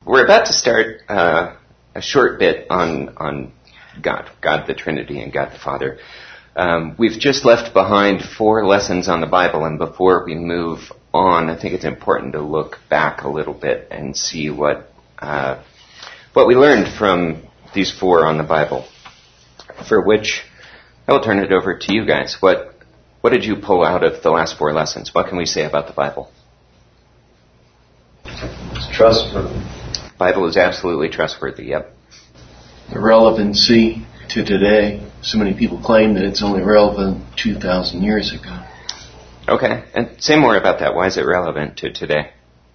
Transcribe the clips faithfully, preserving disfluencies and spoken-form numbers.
We're about to start uh, a short bit on on God, God the Trinity and God the Father. Um, we've just left behind four lessons on the Bible, and before we move on, I think it's important to look back a little bit and see what uh, what we learned from these four on the Bible. For which, I will turn it over to you guys. What what did you pull out of the last four lessons? What can we say about the Bible? It's trustworthy. Bible is absolutely trustworthy, yep. The relevancy to today. So many people claim that it's only relevant two thousand years ago. Okay, and say more about that. Why is it relevant to today?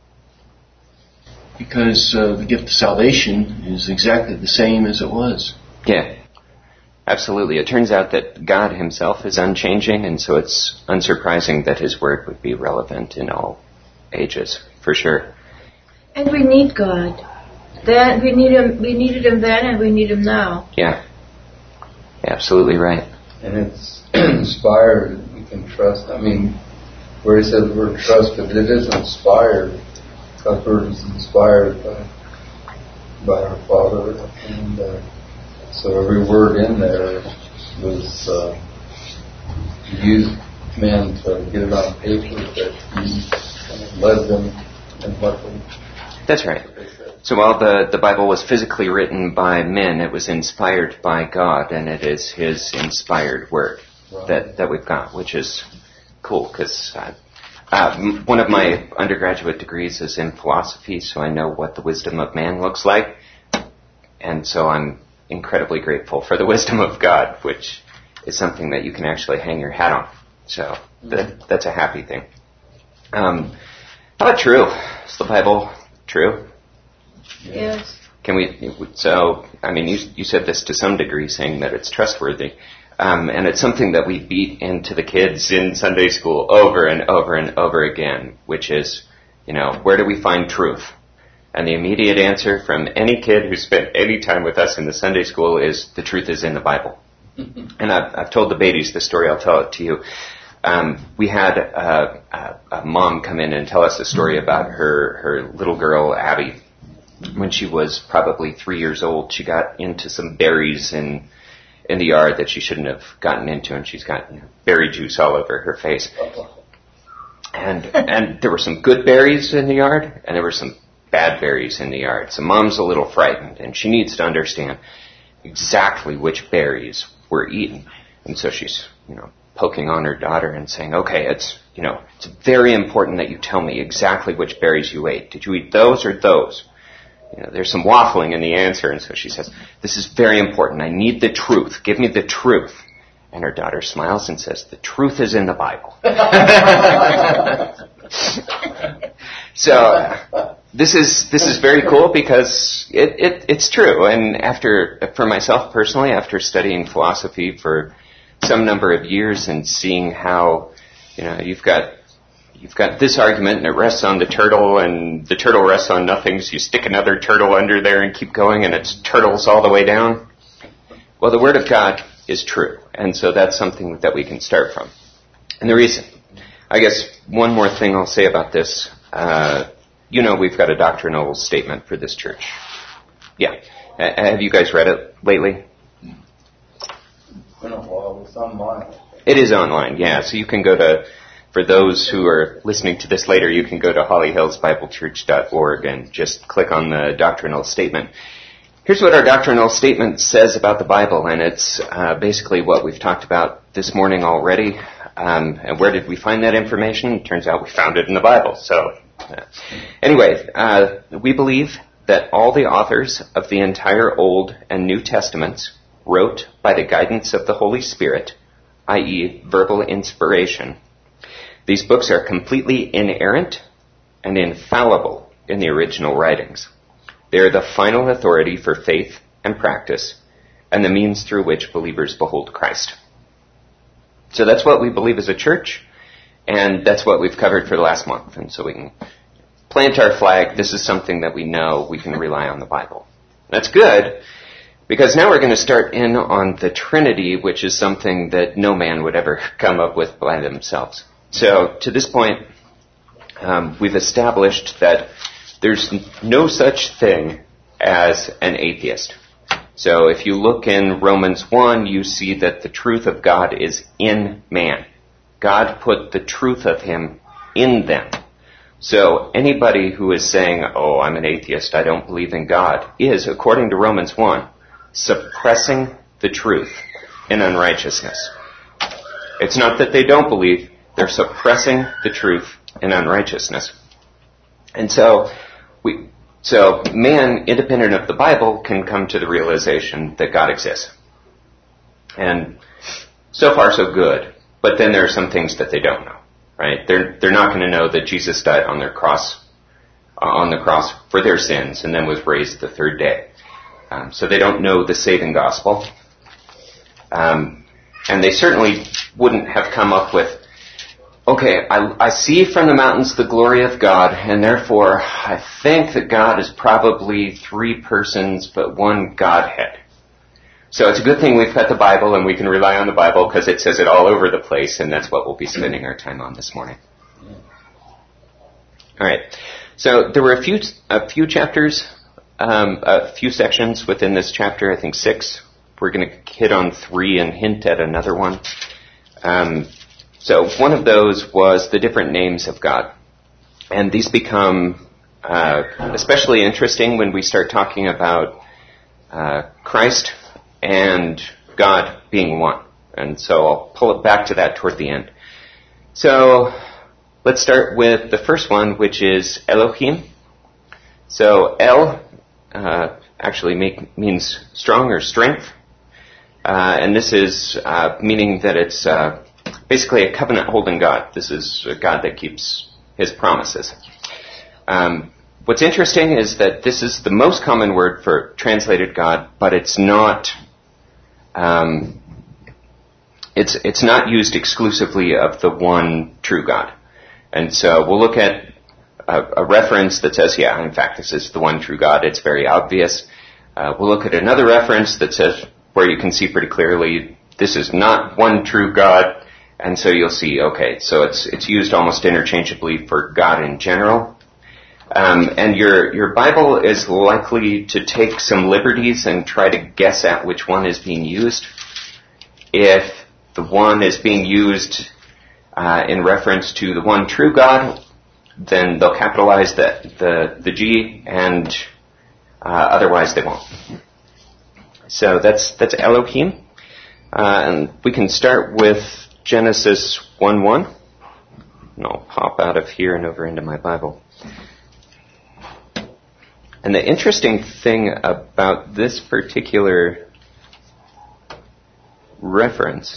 Because uh, the gift of salvation is exactly the same as it was. Yeah, absolutely. It turns out that God himself is unchanging, and so it's unsurprising that his word would be relevant in all ages, for sure. And we need God. Then we need him. We needed him then, and we need him now. Yeah, absolutely right. And it's inspired. We can trust. I mean, where he said the word trust, but it is inspired. God's word is inspired by by our Father, and uh, so every word in there was uh, used men to get it on paper that he kind of led them in what they. That's right. So while the, the Bible was physically written by men, it was inspired by God, and it is his inspired word right. that, that we've got, which is cool, because uh, uh, one of my undergraduate degrees is in philosophy, so I know what the wisdom of man looks like, and so I'm incredibly grateful for the wisdom of God, which is something that you can actually hang your hat on. So that, that's a happy thing. Um, how about true? Is the Bible true? Yes. Can we? So, I mean, you you said this to some degree, saying that it's trustworthy, um, and it's something that we beat into the kids in Sunday school over and over and over again, which is, you know, where do we find truth? And the immediate answer from any kid who spent any time with us in the Sunday school is the truth is in the Bible. And I've, I've told the babies the story. I'll tell it to you. Um, we had a, a, a mom come in and tell us a story about her her little girl Abby. When she was probably three years old, she got into some berries in in the yard that she shouldn't have gotten into, and she's got, you know, berry juice all over her face. And and there were some good berries in the yard, and there were some bad berries in the yard. So mom's a little frightened, and she needs to understand exactly which berries were eaten. And so she's, you know, poking on her daughter and saying, okay, it's, you know, it's very important that you tell me exactly which berries you ate. Did you eat those or those? You know, there's some waffling in the answer, and so she says, this is very important. I need the truth. Give me the truth. And her daughter smiles and says, the truth is in the Bible. So uh, this is this is very cool because it, it it's true. And after, for myself personally, after studying philosophy for some number of years and seeing how, you know, you've got You've got this argument, and it rests on the turtle, and the turtle rests on nothing, so you stick another turtle under there and keep going, and it's turtles all the way down. Well, the Word of God is true, and so that's something that we can start from. And the reason, I guess one more thing I'll say about this, uh, you know we've got a doctrinal statement for this church. Yeah. Uh, have you guys read it lately? Well, it's online. It is online, yeah, so you can go to... For those who are listening to this later, you can go to holly hills bible church dot org and just click on the doctrinal statement. Here's what our doctrinal statement says about the Bible, and it's uh, basically what we've talked about this morning already. Um, and where did we find that information? It turns out we found it in the Bible. So, uh, anyway, uh, we believe that all the authors of the entire Old and New Testaments wrote by the guidance of the Holy Spirit, that is verbal inspiration. These books are completely inerrant and infallible in the original writings. They are the final authority for faith and practice and the means through which believers behold Christ. So that's what we believe as a church, and that's what we've covered for the last month. And so we can plant our flag. This is something that we know we can rely on the Bible. That's good, because now we're going to start in on the Trinity, which is something that no man would ever come up with by themselves. So to this point, um, we've established that there's no such thing as an atheist. So if you look in Romans one, you see that the truth of God is in man. God put the truth of him in them. So anybody who is saying, oh, I'm an atheist, I don't believe in God, is, according to Romans one, suppressing the truth in unrighteousness. It's not that they don't believe, they're suppressing the truth in unrighteousness. And so, we, so man, independent of the Bible, can come to the realization that God exists. And so far so good, but then there are some things that they don't know. Right? They're they're not going to know that Jesus died on their cross, uh, on the cross for their sins, and then was raised the third day. Um, so they don't know the saving gospel, um, and they certainly wouldn't have come up with, okay, I, I see from the mountains the glory of God, and therefore I think that God is probably three persons but one Godhead. So it's a good thing we've got the Bible and we can rely on the Bible because it says it all over the place, and that's what we'll be spending our time on this morning. All right. So there were a few a few chapters, um, a few sections within this chapter. I think six. We're going to hit on three and hint at another one. Um, so one of those was the different names of God, and these become uh, especially interesting when we start talking about uh, Christ and God being one. And so I'll pull it back to that toward the end. So let's start with the first one, which is Elohim. So El uh, actually make, means strong or strength. Uh, and this is uh, meaning that it's uh, basically a covenant-holding God. This is a God that keeps his promises. Um, what's interesting is that this is the most common word for translated God, but it's not Um, it's it's not used exclusively of the one true God. And so we'll look at a, a reference that says, yeah, in fact, this is the one true God. It's very obvious. Uh, we'll look at another reference that says, where you can see pretty clearly, this is not one true God. And so you'll see, okay, so it's it's used almost interchangeably for God in general. Um, and your your Bible is likely to take some liberties and try to guess at which one is being used. If the one is being used uh, in reference to the one true God, then they'll capitalize the the, the G, and uh, otherwise they won't. So that's that's Elohim, uh, and we can start with Genesis one one, and I'll pop out of here and over into my Bible. And the interesting thing about this particular reference,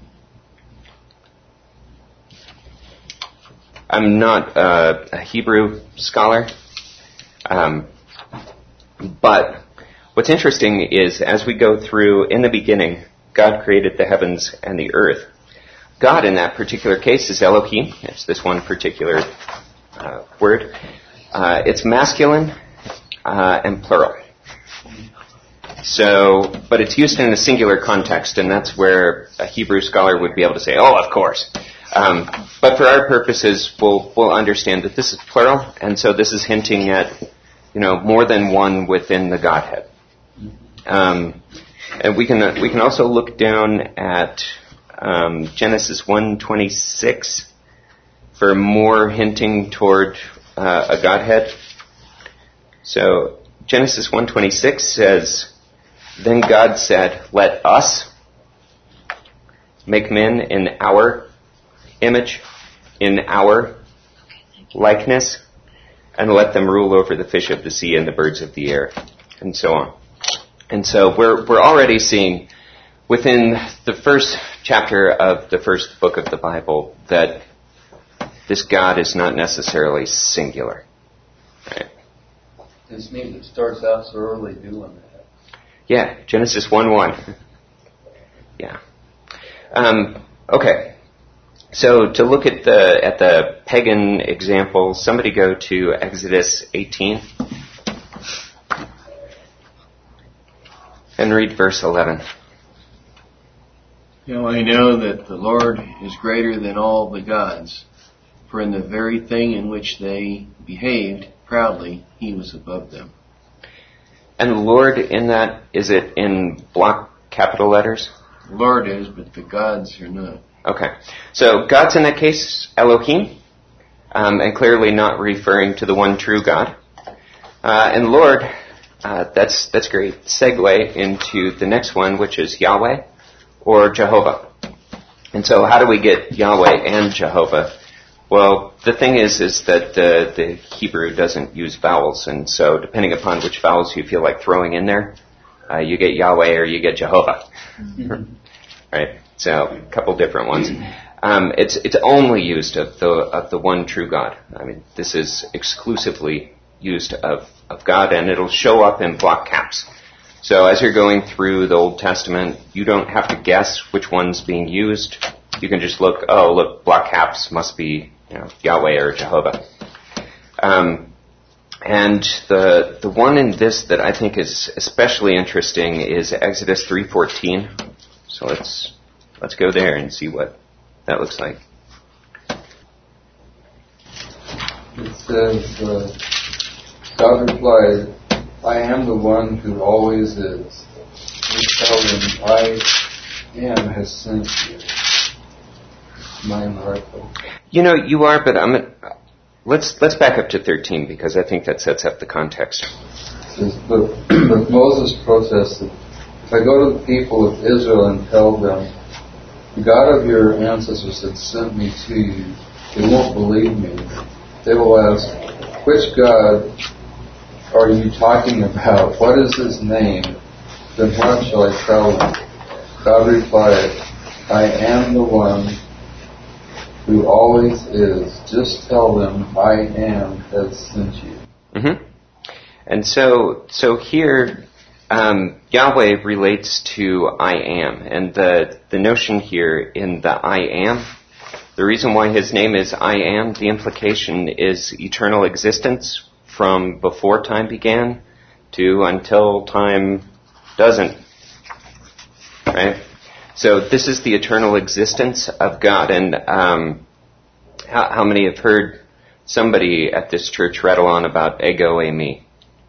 I'm not uh, a Hebrew scholar, um, but what's interesting is as we go through, in the beginning, God created the heavens and the earth. God in that particular case is Elohim. It's this one particular uh, word. Uh, it's masculine. Uh, and plural. So, but it's used in a singular context, and that's where a Hebrew scholar would be able to say, oh, of course. Um, but for our purposes, we'll, we'll understand that this is plural, and so this is hinting at, you know, more than one within the Godhead. Um, and we can we can also look down at um, Genesis one twenty-six for more hinting toward uh, a Godhead. So Genesis one twenty-six says, then God said, let us make men in our image, in our likeness, and let them rule over the fish of the sea and the birds of the air, and so on. And so we're we're already seeing within the first chapter of the first book of the Bible that this God is not necessarily singular. Right? It's neat. It starts out so early doing that. Yeah, Genesis one one. Yeah. Um, okay. So to look at the at the pagan example, somebody go to Exodus eighteen and read verse eleven. You know, I know that the Lord is greater than all the gods, for in the very thing in which they behaved, proudly, he was above them. And Lord in that, is it in block capital letters? Lord is, but the gods are not. Okay. So God's in that case Elohim, um, and clearly not referring to the one true God. Uh, and Lord, uh, that's that's great. Segue into the next one, which is Yahweh or Jehovah. And so how do we get Yahweh and Jehovah? Well, the thing is, is that the, the Hebrew doesn't use vowels, and so depending upon which vowels you feel like throwing in there, uh, you get Yahweh or you get Jehovah. Mm-hmm. Right? So a couple different ones. Um, it's it's only used of the of the one true God. I mean, this is exclusively used of, of God, and it'll show up in block caps. So as you're going through the Old Testament, you don't have to guess which one's being used. You can just look, oh, look, block caps must be, you know, Yahweh or Jehovah. Um, and the the one in this that I think is especially interesting is Exodus three fourteen. So let's let's go there and see what that looks like. It says, uh, God replied, I am the one who always is. You tell them, I am has sent you. Am I in the right place? You know, you are, but I'm. A, let's let's back up to thirteen because I think that sets up the context. It says, but, but Moses protested, if I go to the people of Israel and tell them, the God of your ancestors had sent me to you, they won't believe me. They will ask, which God are you talking about? What is his name? Then what shall I tell them? God replied, I am the one who always is. Just tell them I am has sent you. Mm-hmm. And so, so here, um, Yahweh relates to I am, and the the notion here in the I am, the reason why his name is I am, the implication is eternal existence from before time began to until time doesn't. Right? So this is the eternal existence of God. And um, how, how many have heard somebody at this church rattle on about ego eimi?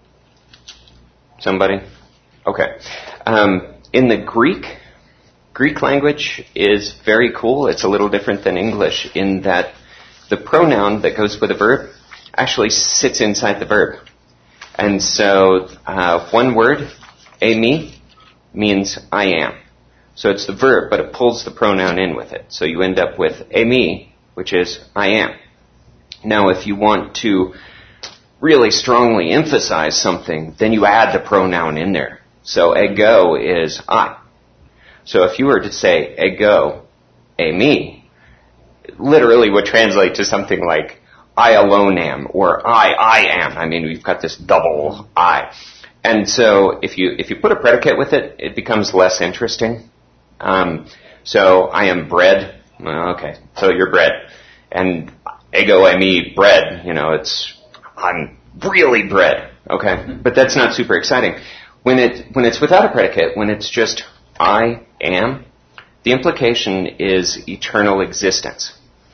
Somebody? Okay. Um, in the Greek, Greek language is very cool. It's a little different than English in that the pronoun that goes with a verb actually sits inside the verb. And so uh, one word, eimi, means I am. So it's the verb, but it pulls the pronoun in with it. So you end up with eimi, which is I am. Now, if you want to really strongly emphasize something, then you add the pronoun in there. So ego is I. So if you were to say ego, eimi, it literally would translate to something like I alone am, or I, I am. I mean, we've got this double I. And so if you if you put a predicate with it, it becomes less interesting. Um, so I am bread. Well, okay, so you're bread. And ego, eimi, bread. You know, it's I'm really bread. Okay, but that's not super exciting. When it when it's without a predicate, when it's just I am, the implication is eternal existence.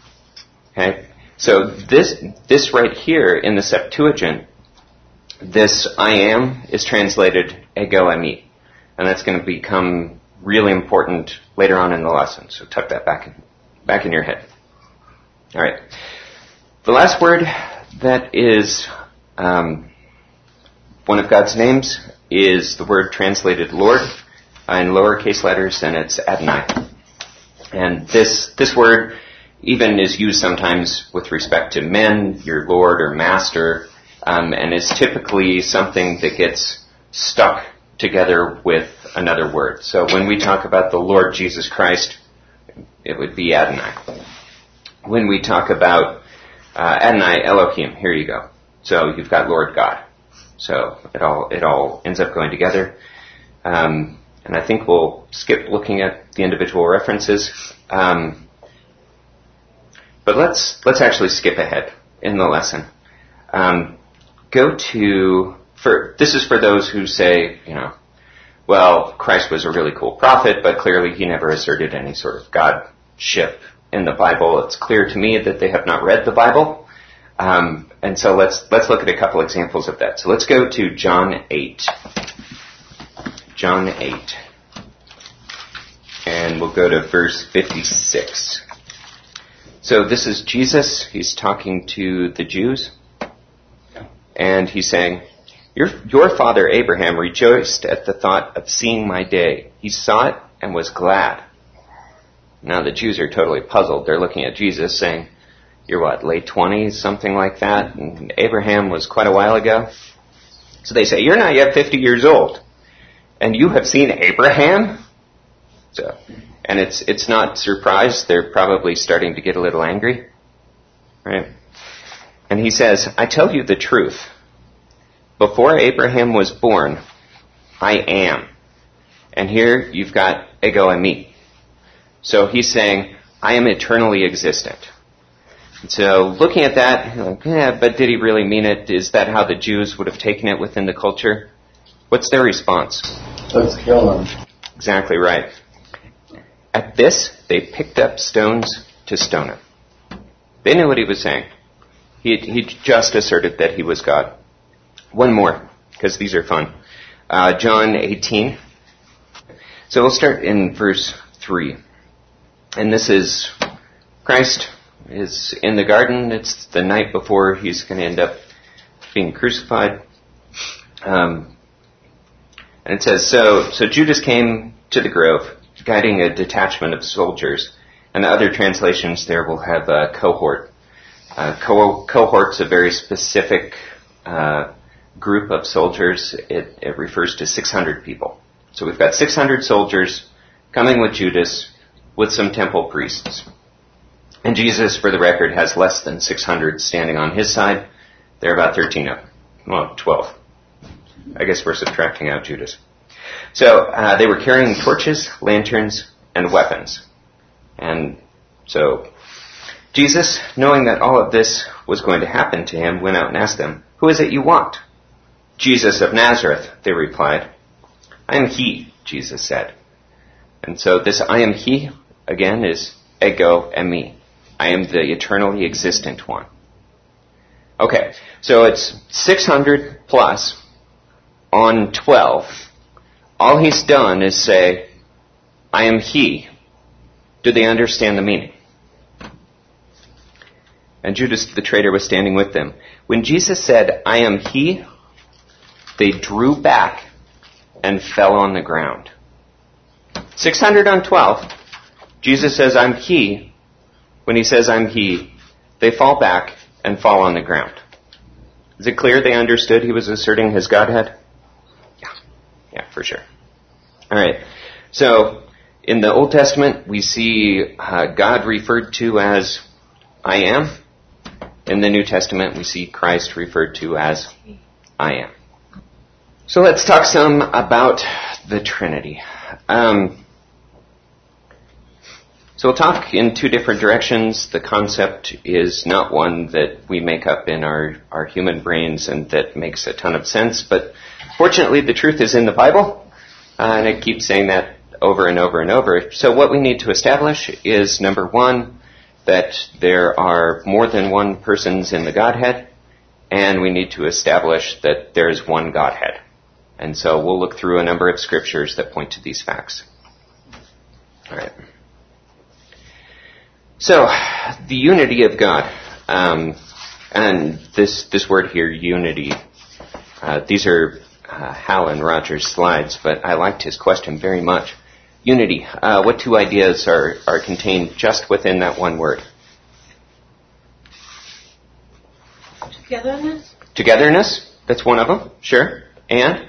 Okay, so this this right here in the Septuagint, this I am is translated ego eimi, and that's going to become really important later on in the lesson. So tuck that back in, back in your head. All right. The last word that is um, one of God's names is the word translated Lord in lowercase letters, and it's Adonai. And this this word even is used sometimes with respect to men, your Lord or Master, um, and is typically something that gets stuck together with another word. So when we talk about the Lord Jesus Christ, it would be Adonai. When we talk about uh, Adonai Elohim, here you go. So you've got Lord God. So it all it all ends up going together. Um, and I think we'll skip looking at the individual references. Um, but let's let's actually skip ahead in the lesson. Um, go to for this is for those who say, you know, well, Christ was a really cool prophet, but clearly he never asserted any sort of godship in the Bible. It's clear to me that they have not read the Bible. Um, and so let's let's look at a couple examples of that. So let's go to John eight. John eight. And we'll go to verse fifty-six. So this is Jesus. He's talking to the Jews. And he's saying, Your, your father Abraham rejoiced at the thought of seeing my day. He saw it and was glad. Now the Jews are totally puzzled. They're looking at Jesus saying, you're what, late twenties, something like that? And Abraham was quite a while ago. So they say, you're not yet fifty years old. And you have seen Abraham? So, and it's it's not surprise. They're probably starting to get a little angry. Right? And he says, I tell you the truth. Before Abraham was born, I am. And here you've got ego and me. So he's saying, I am eternally existent. And so looking at that, you're like, yeah, but did he really mean it? Is that how the Jews would have taken it within the culture? What's their response? Let's kill him. Exactly right. At this, they picked up stones to stone him. They knew what he was saying. He, he just asserted that he was God. One more, because these are fun. Uh, John eighteen. So we'll start in verse three. And this is Christ is in the garden. It's the night before he's going to end up being crucified. Um, and it says, so, so Judas came to the grove, guiding a detachment of soldiers. And the other translations there will have a cohort. Uh, co- cohort's a very specific uh, group of soldiers. It, it refers to six hundred people. So we've got six hundred soldiers coming with Judas with some temple priests. And Jesus, for the record, has less than six hundred standing on his side. There are about thirteen of them. Well, twelve. I guess we're subtracting out Judas. So uh, they were carrying torches, lanterns, and weapons. And so Jesus, knowing that all of this was going to happen to him, went out and asked them, who is it you want? Jesus of Nazareth, they replied. I am he, Jesus said. And so this I am he, again, is ego and me. I am the eternally existent one. Okay, so it's six hundred plus on twelve. All he's done is say, I am he. Do they understand the meaning? And Judas the traitor was standing with them. When Jesus said, I am he, they drew back and fell on the ground. six hundred on twelve. Jesus says, I'm he. When he says, I'm he, they fall back and fall on the ground. Is it clear they understood he was asserting his Godhead? Yeah. Yeah, for sure. All right. So, in the Old Testament, we see uh, God referred to as I am. In the New Testament, we see Christ referred to as I am. So let's talk some about the Trinity. Um, so we'll talk in two different directions. The concept is not one that we make up in our, our human brains and that makes a ton of sense, but fortunately the truth is in the Bible, uh, and it keeps saying that over and over and over. So what we need to establish is, number one, that there are more than one persons in the Godhead, and we need to establish that there is one Godhead. And so we'll look through a number of scriptures that point to these facts. All right. So, the unity of God, um, and this this word here, unity, uh, these are uh, Hal and Roger's slides, but I liked his question very much. Unity, uh, what two ideas are, are contained just within that one word? Togetherness? Togetherness, that's one of them, sure. And?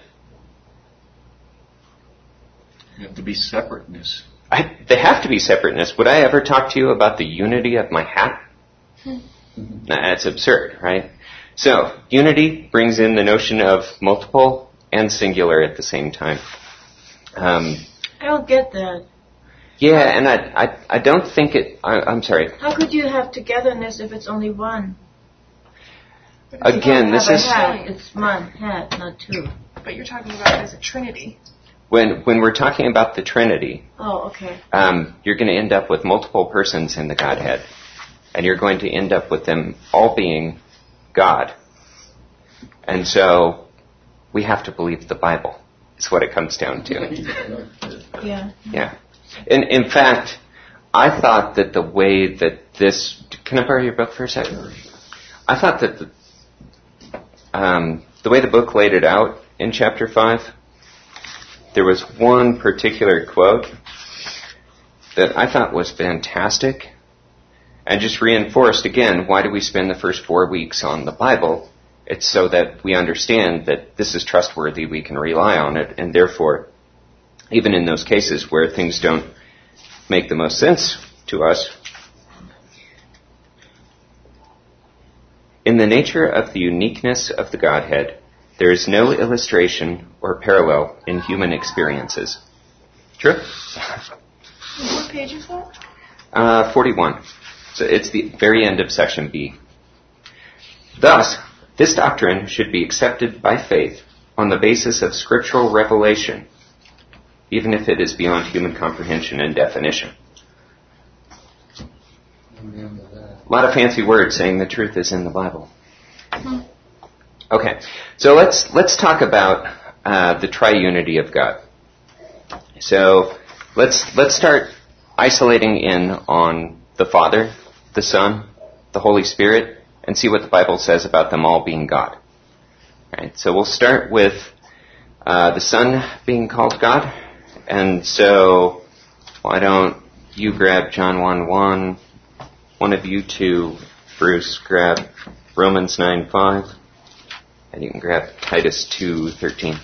You have to be separateness. I, they have to be separateness. Would I ever talk to you about the unity of my hat? Nah, that's absurd, right? So, unity brings in the notion of multiple and singular at the same time. Um, I don't get that. yeah, and I, I, I don't think it... I, I'm sorry. How could you have togetherness if it's only one? Again, this is... Hat. It's one hat, not two. But you're talking about it as a trinity. When when we're talking about the Trinity, Oh, okay. um, you're going to end up with multiple persons in the Godhead. And you're going to end up with them all being God. And so we have to believe the Bible. Is what it comes down to. Yeah. Yeah. In in fact, I thought that the way that this... Can I borrow your book for a second? I thought that the, um, the way the book laid it out in chapter five, there was one particular quote that I thought was fantastic and just reinforced, again, why do we spend the first four weeks on the Bible? It's so that we understand that this is trustworthy, we can rely on it, and therefore, even in those cases where things don't make the most sense to us, in the nature of the uniqueness of the Godhead, there is no illustration or parallel in human experiences. True? What page is that? Uh, forty-one. So it's the very end of section B. Thus, this doctrine should be accepted by faith on the basis of scriptural revelation, even if it is beyond human comprehension and definition. A lot of fancy words saying the truth is in the Bible. Okay, so let's let's talk about uh, the triunity of God. So let's let's start isolating in on the Father, the Son, the Holy Spirit, and see what the Bible says about them all being God. All right, so we'll start with uh, the Son being called God, and so why don't you grab John one one? One of you two, Bruce, grab Romans nine five, and you can grab Titus two thirteen.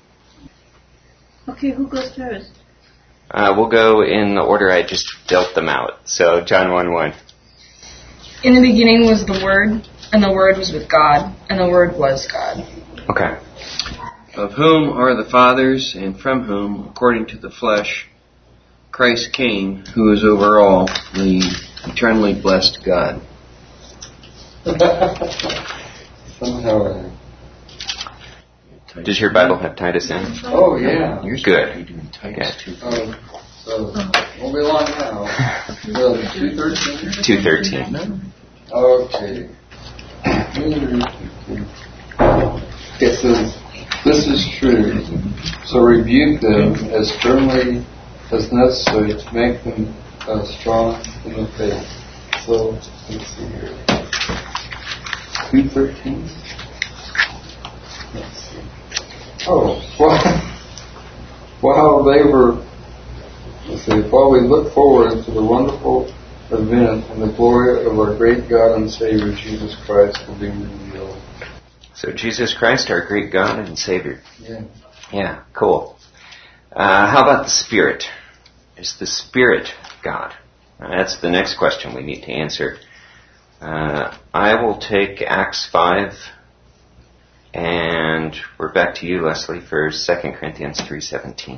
Okay, who goes first? Uh, we'll go in the order I just dealt them out. So John one one. In the beginning was the Word, and the Word was with God, and the Word was God. Okay. Of whom are the fathers, and from whom, according to the flesh, Christ came, who is over all, the eternally blessed God. Somehow. Does your Bible have Titus in it? Oh, yeah. You're Good. doing Titus two. Oh, so, won't be long now. So, two thirteen? two thirteen. Okay. It says, this is true, so rebuke them as firmly as necessary to make them uh, strong in the faith. So, let's see here. two thirteen? Let's see. Oh, while, while they were, let's see, while we look forward to the wonderful event and the glory of our great God and Savior, Jesus Christ, will be revealed. So Jesus Christ, our great God and Savior. Yeah. Yeah, cool. Uh, how about the Spirit? Is the Spirit God? Uh, that's the next question we need to answer. Uh, I will take Acts five, and we're back to you, Leslie, for Second Corinthians three seventeen.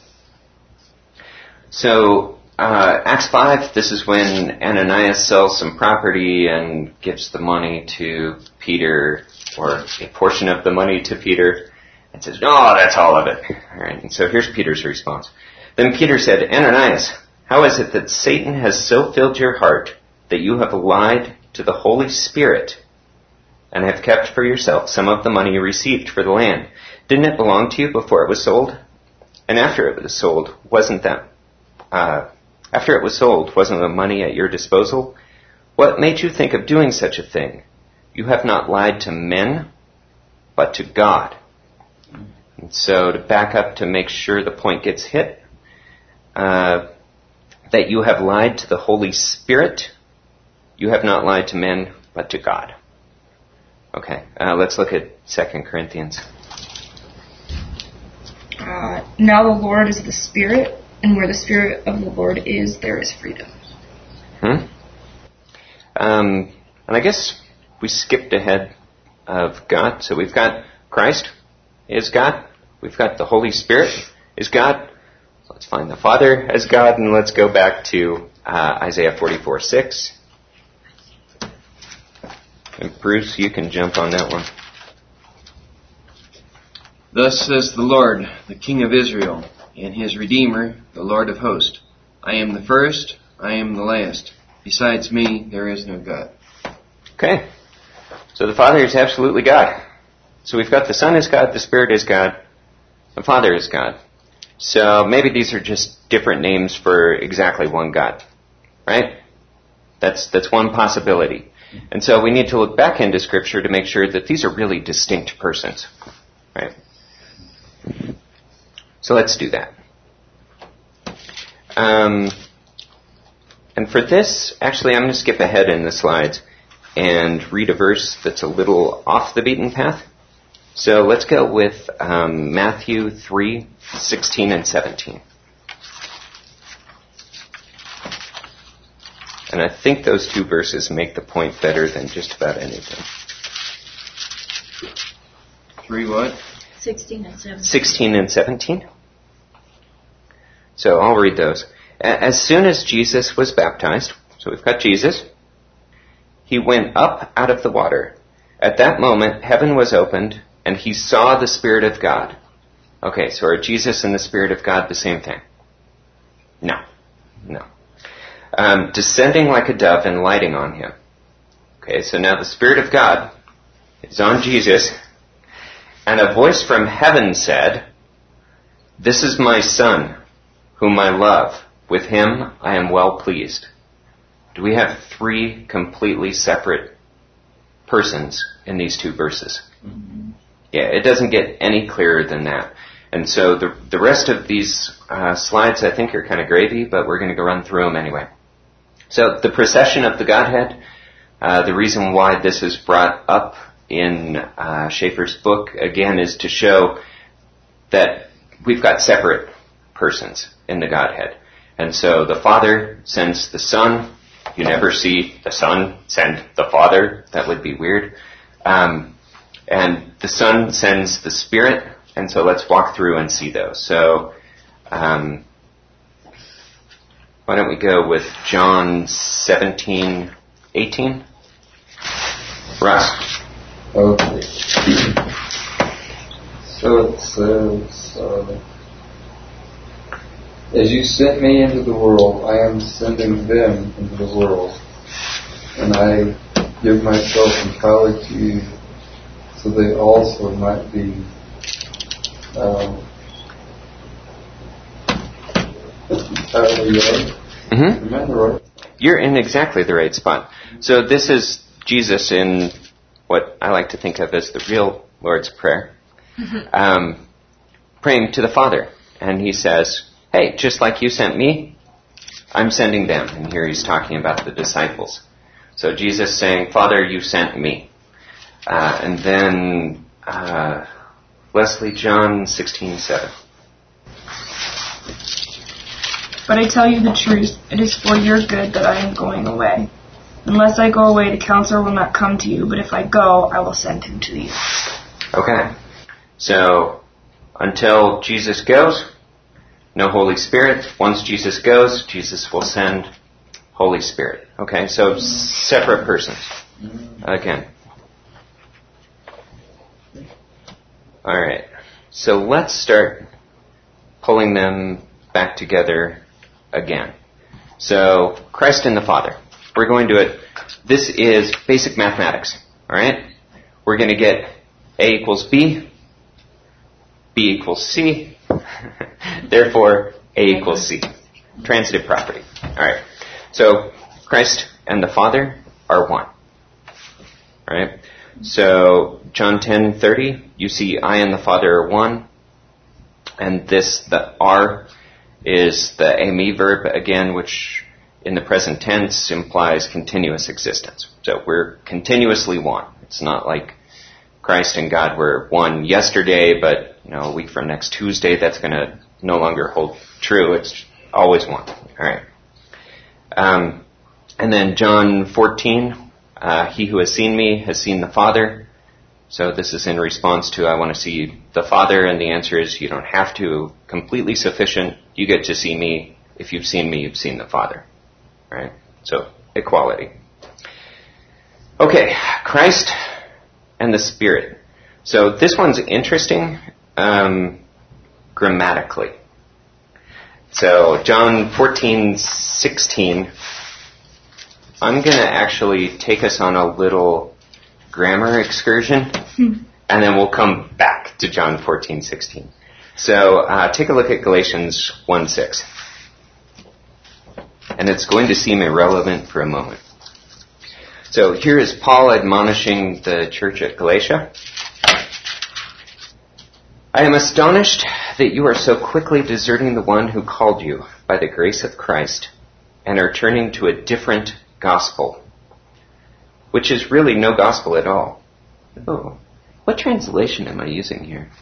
So, uh, Acts five, this is when Ananias sells some property and gives the money to Peter, or a portion of the money to Peter, and says, no, that's all of it. All right, and so here's Peter's response. Then Peter said, Ananias, how is it that Satan has so filled your heart that you have lied to the Holy Spirit and have kept for yourself some of the money you received for the land? Didn't it belong to you before it was sold? And after it was sold, wasn't that, uh, after it was sold, wasn't the money at your disposal? What made you think of doing such a thing? You have not lied to men, but to God. And so to back up to make sure the point gets hit, uh, that you have lied to the Holy Spirit, you have not lied to men, but to God. Okay, uh, let's look at Second Corinthians. Uh, now the Lord is the Spirit, and where the Spirit of the Lord is, there is freedom. Hmm? Um, and I guess we skipped ahead of God. So we've got Christ is God. We've got the Holy Spirit is God. So let's find the Father as God, and let's go back to uh, Isaiah forty-four six. And Bruce, you can jump on that one. Thus says the Lord, the King of Israel, and his Redeemer, the Lord of hosts. I am the first, I am the last. Besides me, there is no God. Okay. So the Father is absolutely God. So we've got the Son is God, the Spirit is God, the Father is God. So maybe these are just different names for exactly one God, right? That's that's one possibility. And so we need to look back into Scripture to make sure that these are really distinct persons, right? So let's do that. Um, and for this, actually, I'm going to skip ahead in the slides and read a verse that's a little off the beaten path. So let's go with um, Matthew three, sixteen and seventeen. And I think those two verses make the point better than just about anything. Three what? Sixteen and seventeen. sixteen and seventeen. So I'll read those. As soon as Jesus was baptized, so we've got Jesus, he went up out of the water. At that moment, heaven was opened, and he saw the Spirit of God. Okay, so are Jesus and the Spirit of God the same thing? No. No. Um, descending like a dove and lighting on him. Okay, so now the Spirit of God is on Jesus, and a voice from heaven said, "This is my Son, whom I love. With him I am well pleased." Do we have three completely separate persons in these two verses? Mm-hmm. Yeah, it doesn't get any clearer than that. And so the the rest of these uh, slides I think are kind of gravy, but we're going to go run through them anyway. So the procession of the Godhead, uh, the reason why this is brought up in uh, Schaeffer's book, again, is to show that we've got separate persons in the Godhead. And so the Father sends the Son. You never see the Son send the Father. That would be weird. Um, and the Son sends the Spirit. And so let's walk through and see those. So um, why don't we go with John seventeen, eighteen? Russ. Okay. So it says, uh, as you sent me into the world, I am sending them into the world. And I give myself entirely to you, so they also might be um, entirely yours. Mm-hmm. Am I right? You're in exactly the right spot. So this is Jesus in what I like to think of as the real Lord's Prayer, um, praying to the Father. And he says, hey, just like you sent me, I'm sending them. And here he's talking about the disciples. So Jesus saying, Father, you sent me. Uh, and then uh, Leslie, John sixteen seven. But I tell you the truth, it is for your good that I am going away. Unless I go away, the Counselor will not come to you, but if I go, I will send him to you. Okay. So, until Jesus goes, no Holy Spirit. Once Jesus goes, Jesus will send Holy Spirit. Okay, so separate persons. Again. Alright. So let's start pulling them back together again. So, Christ and the Father. We're going to it. This is basic mathematics. Alright? We're going to get A equals B, B equals C, therefore A equals C. Transitive property. Alright. So, Christ and the Father are one. Alright? So, John ten thirty, you see I and the Father are one. And this, the R, is the ame verb again, which in the present tense implies continuous existence. So we're continuously one. It's not like Christ and God were one yesterday, but you know, a week from next Tuesday, that's going to no longer hold true. It's always one. All right. Um, and then John fourteen, uh, he who has seen me has seen the Father. So this is in response to I want to see the Father, and the answer is you don't have to. Completely sufficient. You get to see me. If you've seen me, you've seen the Father. Right? So, equality. Okay, Christ and the Spirit. So this one's interesting um, grammatically. So John fourteen sixteen, I'm going to actually take us on a little grammar excursion, and then we'll come back to John fourteen sixteen. So uh, take a look at Galatians one six. And it's going to seem irrelevant for a moment. So here is Paul admonishing the church at Galatia. I am astonished that you are so quickly deserting the one who called you by the grace of Christ and are turning to a different gospel, which is really no gospel at all. Oh, what translation am I using here?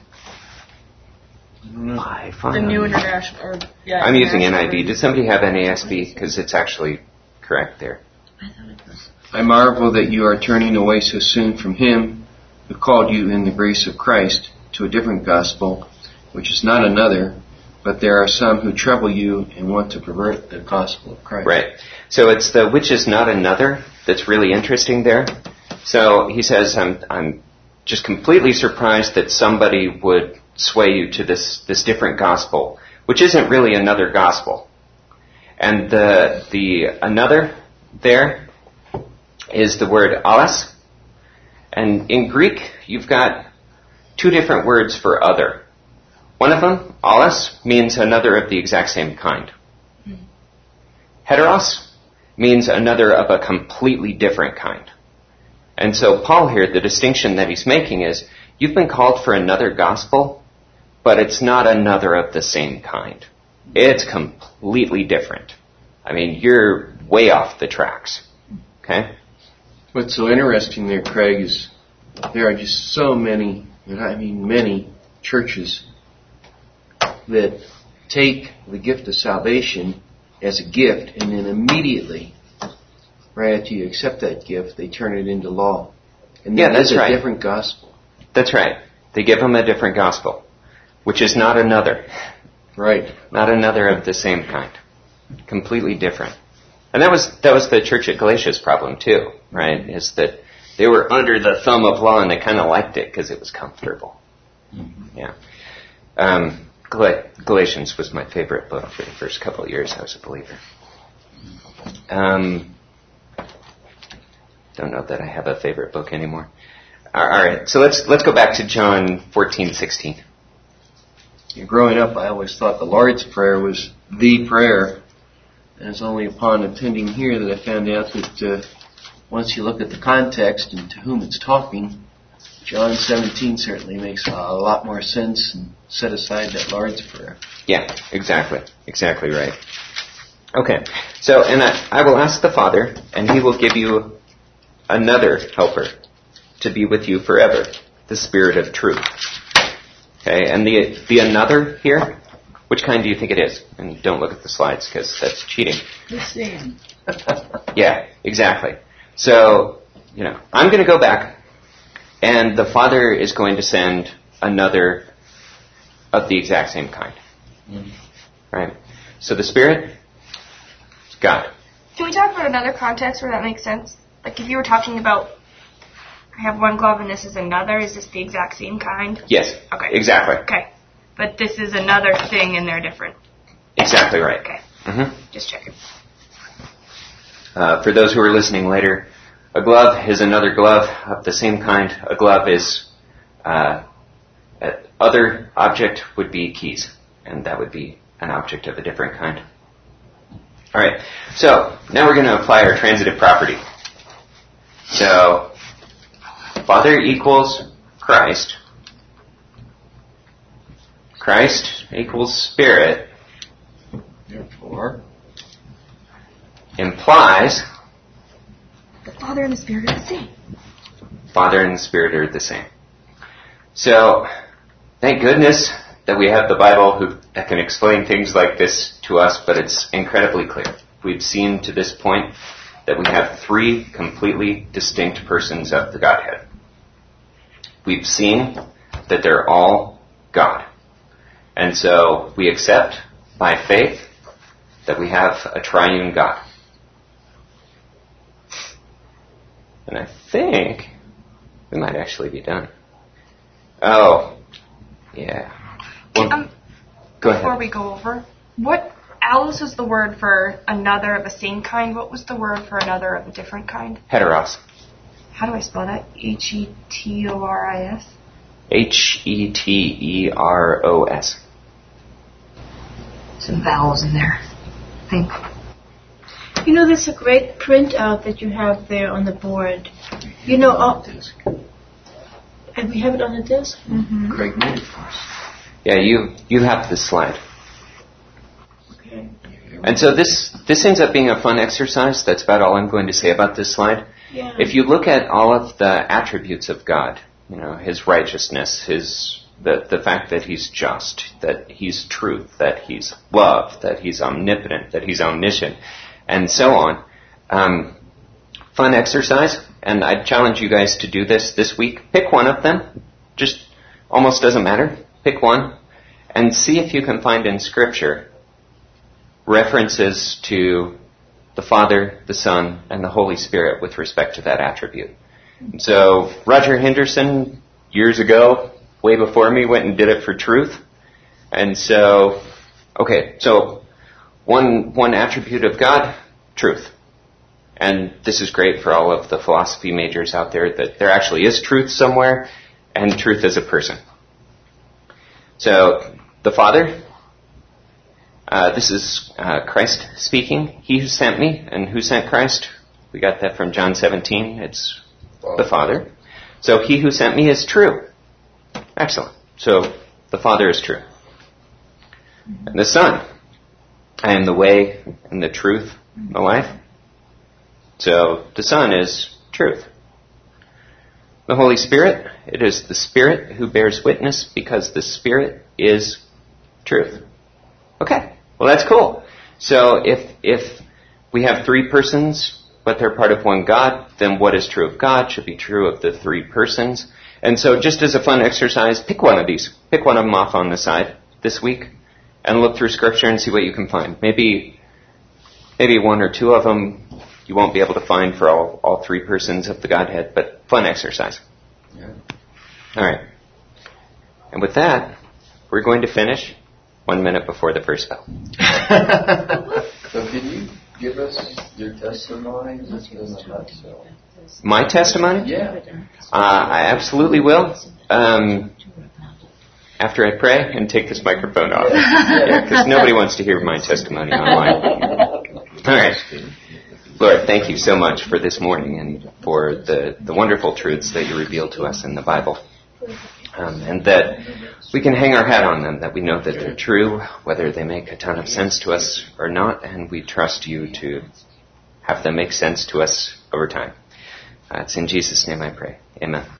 I find The New International. Or, yeah, I'm using N I V. Version. Does somebody have N A S B? Because it's actually correct there. I thought it was. I marvel that you are turning away so soon from him who called you in the grace of Christ to a different gospel, which is not another, but there are some who trouble you and want to pervert the gospel of Christ. Right. So it's the which is not another that's really interesting there. So he says, I'm, I'm just completely surprised that somebody would sway you to this, this different gospel, which isn't really another gospel. And the, the another there is the word allos. And in Greek, you've got two different words for other. One of them, allos, means another of the exact same kind. Heteros means another of a completely different kind. And so Paul here, the distinction that he's making is, you've been called for another gospel, but it's not another of the same kind. It's completely different. I mean, you're way off the tracks. Okay? What's so interesting there, Craig, is there are just so many, and I mean many, churches that take the gift of salvation as a gift, and then immediately, right after you accept that gift, they turn it into law. And Yeah, that that's is a right. different gospel. That's right. They give them a different gospel, which is not another. Right. Not another of the same kind. Completely different. And that was that was the church at Galatia's problem too, right? Is that they were under the thumb of law and they kind of liked it because it was comfortable. Mm-hmm. Yeah. Um, Gal- Galatians was my favorite book for the first couple of years I was a believer. Um, don't know that I have a favorite book anymore. All right, so let's let's go back to John fourteen sixteen. Growing up, I always thought the Lord's Prayer was the prayer. And it's only upon attending here that I found out that uh, once you look at the context and to whom it's talking, John seventeen certainly makes a lot more sense and set aside that Lord's Prayer. Yeah, exactly. Exactly right. Okay, so, and I, I will ask the Father, and He will give you another helper to be with you forever, the Spirit of truth. Okay, and the the another here, which kind do you think it is? And don't look at the slides because that's cheating. The same. Yeah, exactly. So, you know, I'm going to go back, and the Father is going to send another of the exact same kind. Mm-hmm. Right? So the Spirit, God. Can we talk about another context where that makes sense? Like if you were talking about, I have one glove and this is another, is this the exact same kind? Yes. Okay. Exactly. Okay. But this is another thing and they're different. Exactly right. Okay. Mm-hmm. Just checking. Uh, for those who are listening later, a glove is another glove of the same kind. A glove is, uh, other object would be keys, and that would be an object of a different kind. All right, so now we're going to apply our transitive property. So, Father equals Christ. Christ equals Spirit. Therefore, implies The Father and the Spirit are the same. Father and the Spirit are the same. So, thank goodness that we have the Bible who that can explain things like this to us, but it's incredibly clear. We've seen to this point that we have three completely distinct persons of the Godhead. We've seen that they're all God. And so we accept by faith that we have a triune God. And I think we might actually be done. Oh, yeah. Well, um, go ahead. Before we go over, what allos was the word for another of the same kind? What was the word for another of a different kind? Heteros. how do I spell that? H E T O R I S? H E T E R O S. Some vowels in there. Think. You know, there's a great printout that you have there on the board. You know, oh, and we have it on the disc? Mm-hmm. Craig made it for us. Yeah, you you have this slide. Okay. And so this this ends up being a fun exercise. That's about all I'm going to say about this slide. Yeah. If you look at all of the attributes of God, you know, His righteousness, His the the fact that He's just, that He's truth, that He's love, that He's omnipotent, that He's omniscient, and so on. Um, fun exercise, and I challenge you guys to do this this week. Pick one of them. Just almost doesn't matter. Pick one, and see if you can find in Scripture references to the Father, the Son, and the Holy Spirit with respect to that attribute. So Roger Henderson, years ago, way before me, went and did it for truth. And so, okay, so one one attribute of God, truth. And this is great for all of the philosophy majors out there, that there actually is truth somewhere, and truth is a person. So, the Father, uh, this is uh, Christ speaking. He who sent me, and who sent Christ? We got that from John seventeen. It's the Father. So, he who sent me is true. Excellent. So, the Father is true. And the Son, I am the way and the truth and the life. So, the Son is truth. The Holy Spirit, it is the Spirit who bears witness because the Spirit is truth. Okay, well that's cool. So if if we have three persons, but they're part of one God, then what is true of God should be true of the three persons. And so just as a fun exercise, pick one of these. Pick one of them off on the side this week and look through Scripture and see what you can find. Maybe maybe one or two of them you won't be able to find for all, all three persons of the Godhead, but fun exercise. Yeah. All right. And with that, we're going to finish one minute before the first bell. So can you give us your testimony just in a nutshell? My testimony? Yeah. Uh, I absolutely will. Um, after I pray and take this microphone off. Yeah, because nobody wants to hear my testimony online. All right. Lord, thank you so much for this morning and for the, the wonderful truths that you reveal to us in the Bible. Um, and that we can hang our hat on them, that we know that they're true, whether they make a ton of sense to us or not, and we trust you to have them make sense to us over time. Uh, it's in Jesus' name I pray. Amen.